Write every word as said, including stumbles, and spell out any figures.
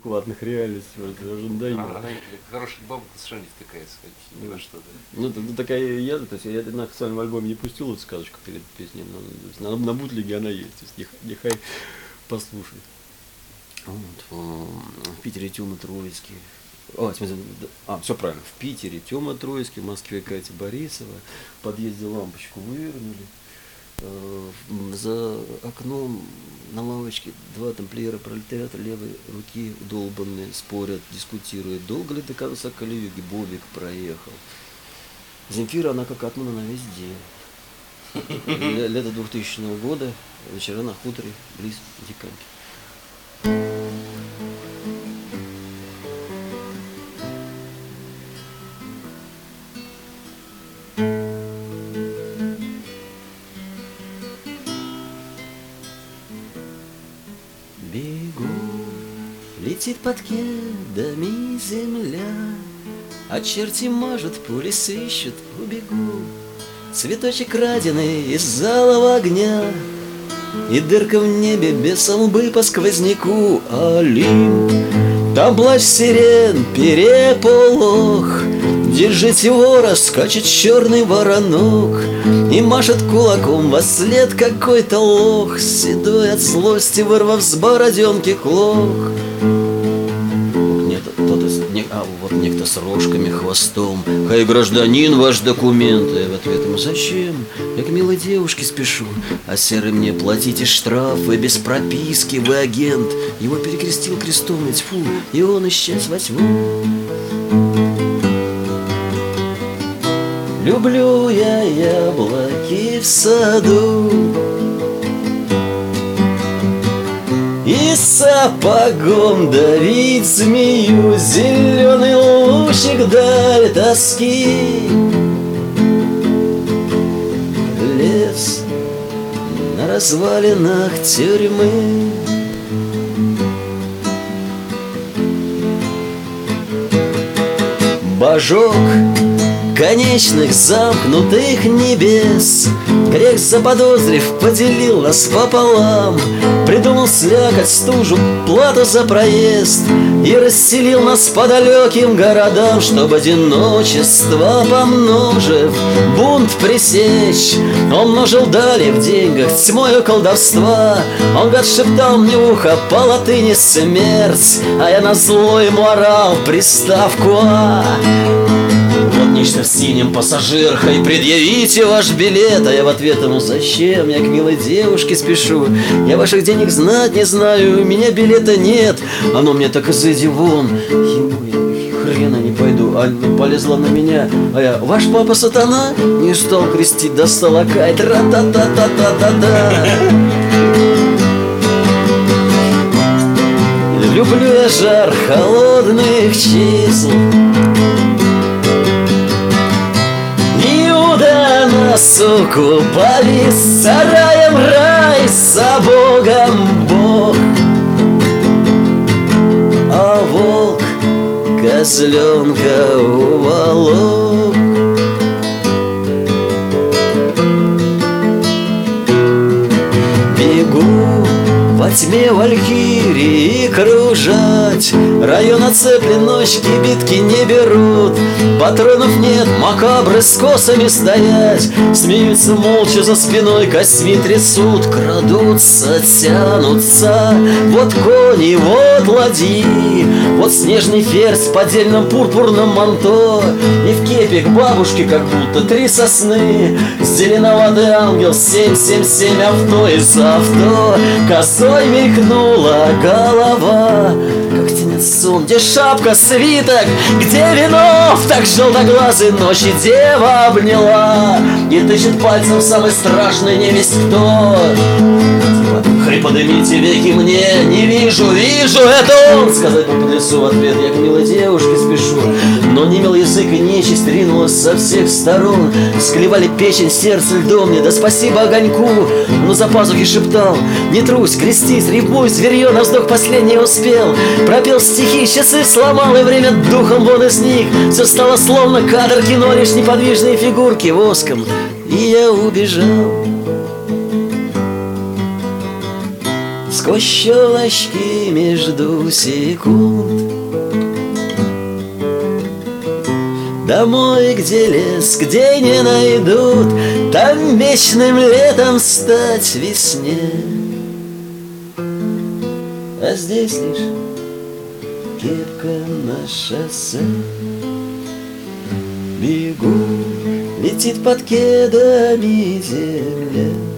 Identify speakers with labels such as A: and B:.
A: адекватных реальностей, вот, ожиданий.
B: А, она хорошая бабка совершенно не втыкается ни во что. Да.
A: Ну, это, ну, такая я, то есть я на официальном альбоме не пустил эту сказочку перед песней, но на, на бутлеге она есть, то есть нехай, нехай послушай. Вот, в Питере Тёма Троицкий. О, смысле, а, все правильно. В Питере Тёма Троицкий, в Москве Катя Борисова. В подъезде лампочку вывернули. За окном на лавочке два тамплиера пролетариата левой руки долбанные спорят, дискутируют. Долго ли до конца колеюги Бобик проехал? Земфира, она как атмана на весь день. Лето двухтысячного года, вечера на хуторе, близ Диканьки. Бегу, летит под кедами земля, а черти мажут, пули сыщут, убегу. Цветочек краденый из залого огня, и дырка в небе без лбы по сквозняку. Олимп, там плач сирен, переполох, держите вора, скачет черный воронок и машет кулаком во след какой-то лох, седой от злости вырвав с бороденки клок. Нет, тот из, не, а вот некто с рожками, хвостом. Хай, гражданин, ваш документ. И в ответ ему: зачем? Я к милой девушке спешу, а серый мне платите штраф, вы без прописки, вы агент. Его перекрестил крестом, ведь фу, и он исчез во тьму. Люблю я яблоки в саду и сапогом давить змею. Зеленый лучик даль тоски. Лес на развалинах тюрьмы. Божок конечных замкнутых небес, грех заподозрив, поделил нас пополам, придумал слякоть, стужу, плату за проезд и расселил нас по далеким городам, чтобы одиночество помножив, бунт пресечь. Он множил дали в деньгах тьмою колдовства. Он, гад, шептал мне в ухо по латыни смерть, а я назло ему орал приставку «а». Вот нечто в синем пассажир, хай предъявите ваш билет. А я в ответ ему: зачем? Я к милой девушке спешу. Я ваших денег знать не знаю, у меня билета нет. Оно мне так изыди вон. Ему я хрена не пойду. А полезла на меня. А я: ваш папа сатана? Не стал крестить, достал акай. Тра-та-та-та-та-та-та. Люблю я жар холодных чисел, на суку повис, сараем рай, за Богом Бог. А волк козленка уволок. Бегу во тьме валькирии кружать, район оцеплен, ночь кибитки не берут. Патронов нет, макабры с косами стоять, смеются молча за спиной, косьми трясут. Крадутся, тянутся, вот кони, вот ладьи, вот снежный ферзь в поддельном пурпурном манто, и в кепе к бабушке как будто три сосны. Зеленоватый ангел, семь семь семь авто, из-за авто косой мелькнула голова. Как тянет сон, где шапка, свиток, где вино? Так желтоглазый ночи дева обняла и тычет пальцем в самый страшный невесть кто. Хрип, подымите веки мне, не вижу, вижу, это он. Сказать по подлецу в ответ: я к милой девушке спешу. Но немел язык и нечисть ринулась со всех сторон. Склевали печень, сердце льдом мне, да спасибо огоньку. Но за пазухи шептал: не трусь, крестись, рифмуй, зверье, на вздох последний успел. Пропел стихи, часы сломал, и время духом вон из них. Все стало словно кадр кино, лишь неподвижные фигурки воском. И я убежал. сквозь щелочки между секунд. Домой, где лес, где не найдут, там вечным летом стать весне. А здесь лишь кепка на шоссе. Бегу, летит под кедами земля.